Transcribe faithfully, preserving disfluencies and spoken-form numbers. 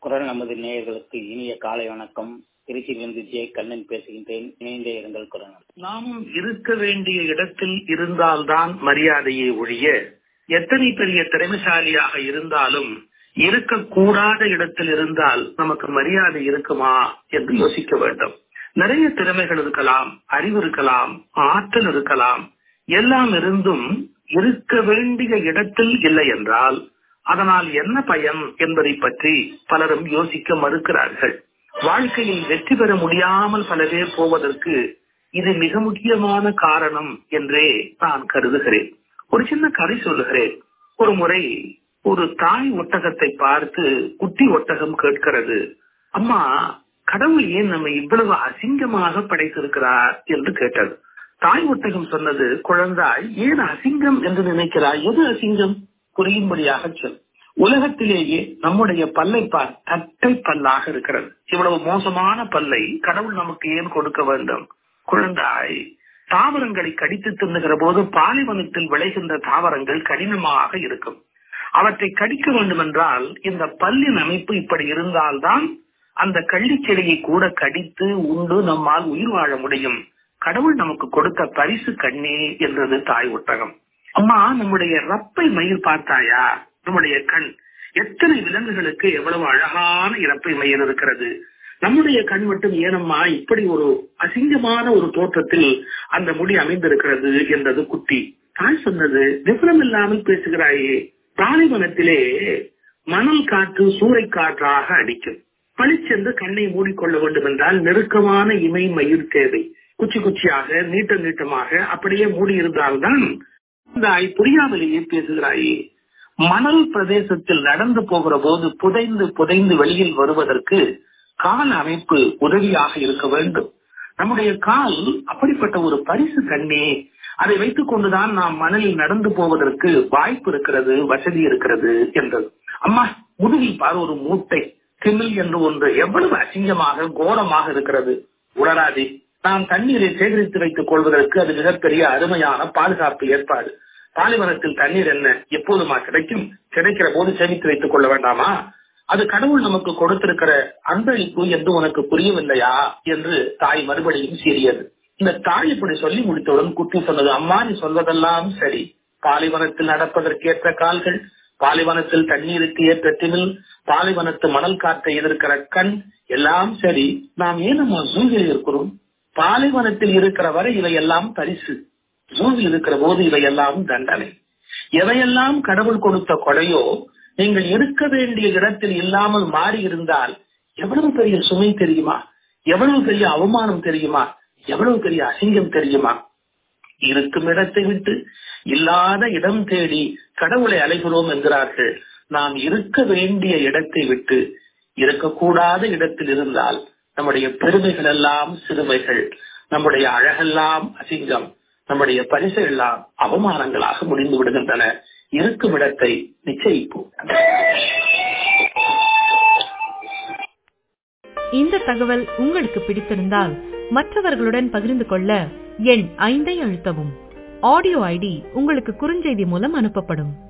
குரல் நமது நேயர்களுக்கு இனிய காலை வணக்கம். திருச்சியிலிருந்து ஜே கண்ணன் பேசுகின்றேன். இணைந்தே இருங்கள் குரல். நாம் இருக்க வேண்டிய இடத்தில் இருந்தால்தான் மரியாதையை ஒழிய எத்தனை பெரிய திறமைசாலியாக இருந்தாலும் இருக்கக்கூடாத இடத்தில் இருந்தால் நமக்கு மரியாதை இருக்குமா என்று யோசிக்க வேண்டும். நிறைய திறமைகள் இருக்கலாம், அறிவு இருக்கலாம், ஆற்றல் இருக்கலாம். எல்லாம் இருந்தும் இருக்க வேண்டிய இடத்தில் இல்லை என்றால் அதனால் என்ன பயன் என்பதை பற்றி பலரும் யோசிக்க மறுக்கிறார்கள். வாழ்க்கையில் வெற்றி பெற முடியாமல் பல பேர் போவதற்கு இது மிக முக்கியமான காரணம் என்றே நான் கருதுகிறேன். ஒரு சின்ன கதை சொல்லுகிறேன். ஒரு முறை ஒரு தாய் ஒட்டகத்தை பார்த்து குட்டி ஒட்டகம் கேட்கிறது, அம்மா, கடவுள் ஏன் நம்ம இவ்வளவு அசிங்கமாக படைத்திருக்கிறார் என்று கேட்டது. தாய் ஒட்டகம் சொன்னது, குழந்தாய், ஏன் அசிங்கம் என்று நினைக்கிறாய்? எது அசிங்கம்? புரியும்படியாக சொல். உலகத்திலேயே நம்முடைய பல்லை பார், தட்டை பல்லாக இருக்கிறது. இவ்வளவு மோசமான பல்லை கடவுள் நமக்கு ஏன் கொடுக்க வேண்டும்? குழந்தாய், தாவரங்களை கடித்து தின்னுகிற போது பாலைவனத்தில் விளைகின்ற தாவரங்கள் கடினமாக இருக்கும். அவற்றை கடிக்க வேண்டும் என்றால் இந்த பல்லின் அமைப்பு இப்படி இருந்தால்தான் அந்த கள்ளிச்செடியை கூட கடித்து உண்டு நம்மால் உயிர் வாழ முடியும். கடவுள் நமக்கு கொடுத்த பரிசு கண்ணே என்றது தாய் ஒட்டகம். அம்மா, நம்முடைய ரப்பை மயிர் பார்த்தாயா? நம்முடைய கண் எத்தனை விலங்குகளுக்கு எவ்வளவு அழகான இறப்பை மயிர் இருக்கிறது. நம்முடைய கண் மட்டும் ஏனம்மா இப்படி ஒரு அசிங்கமான ஒரு தோற்றத்தில் அந்த முடி அமைந்திருக்கிறது என்றது குட்டி. தாய் சொன்னது, விவரம் இல்லாமல் பேசுகிறாயே. பாலைவனத்திலே மணல் காற்று சூறை காற்றாக அடிக்கும். பளிச்சென்று கண்ணை மூடிக்கொள்ள வேண்டும் என்றால் நெருக்கமான இமை மயிர் தேவை. குச்சி குச்சியாக நீட்ட நீட்டமாக அப்படியே மூடி இருந்தால்தான். தாய், புரியாமலேயே பேசுகிறாயே. மணல் பிரதேசத்தில் நடந்து போகிற போது புதைந்து புதைந்து வெளியில் வருவதற்கு கால் அமைப்பு உதவியாக இருக்க வேண்டும். நம்முடைய கால் அப்படிப்பட்ட ஒரு பரிசு கண்ணே. அதை வைத்துக் கொண்டுதான் நாம் மணலில் நடந்து போவதற்கு வாய்ப்பு இருக்கிறது, வசதி இருக்கிறது என்றது. அம்மா, முதுகில் பார், ஒரு மூட்டை திமில் என்று ஒன்று எவ்வளவு அசிங்கமாக கோரமாக இருக்கிறது. உளராதே. நாம் தண்ணீரை சேகரித்து வைத்துக் கொள்வதற்கு அது மிகப்பெரிய அருமையான பாதுகாப்பு ஏற்பாடு. பாலைவனத்தில் தண்ணீர் என்ன எப்போதுமா கிடைக்கும்? கிடைக்கிற போது சேமித்து வைத்துக் கொள்ள வேண்டாமா? அது கடவுள் நமக்கு கொடுத்திருக்கிற அன்பளிப்பு என்று உனக்கு புரியவில்லையா என்று தாய் மறுபடியும் சீறியது. இந்த தாய் இப்படி சொல்லி முடித்தவுடன் குட்டி சொன்னது, அம்மா, நீ சொல்வதெல்லாம் சரி. பாலைவனத்தில் நடப்பதற்கு ஏற்ற கால்கள், பாலைவனத்தில் தண்ணீருக்கு ஏற்ற திமில், பாலைவனத்து மணல் காற்றை எதிர்க்கிற கண், எல்லாம் சரி. நாம் ஏன் நம்ம ஜூவில் இருக்கிறோம்? பாலைவனத்தில் இருக்கிற வரை இவையெல்லாம் பரிசு. ஜூவில் இருக்கிற போது இவையெல்லாம் தண்டனை. எவையெல்லாம் கடவுள் கொடுத்த கொடையோ நீங்கள் இருக்க வேண்டிய இடத்தில் இல்லாமல் மாறி இருந்தால் எவ்வளவு பெரிய சுமை தெரியுமா? எவ்வளவு பெரிய அவமானம் தெரியுமா? எவ்வளவு பெரிய அசிங்கம் தெரியுமா? இருக்கும் இடத்தை விட்டு இல்லாத இடம் தேடி கடவுளை அலைகிறோம் என்கிறார்கள். நாம் இருக்க வேண்டிய இடத்தை விட்டு இருக்கக்கூடாத இடத்தில் இருந்தால் நம்முடைய பெருமைகள் எல்லாம் சிறுமைகள், நம்முடைய அழகெல்லாம் அசிங்கம், நம்முடைய பரிசு எல்லாம் அவமானங்களாக முடிந்து விடுகின்றன. இருக்கும் இடத்தை நிச்சயிப்போம். இந்த தகவல் உங்களுக்கு பிடித்திருந்தால் மற்றவர்களுடன் பகிர்ந்து கொள்ள எண் ஐந்தை அழுத்தவும். ஆடியோ ஐடி உங்களுக்கு குறுஞ்செய்தி மூலம் அனுப்பப்படும்.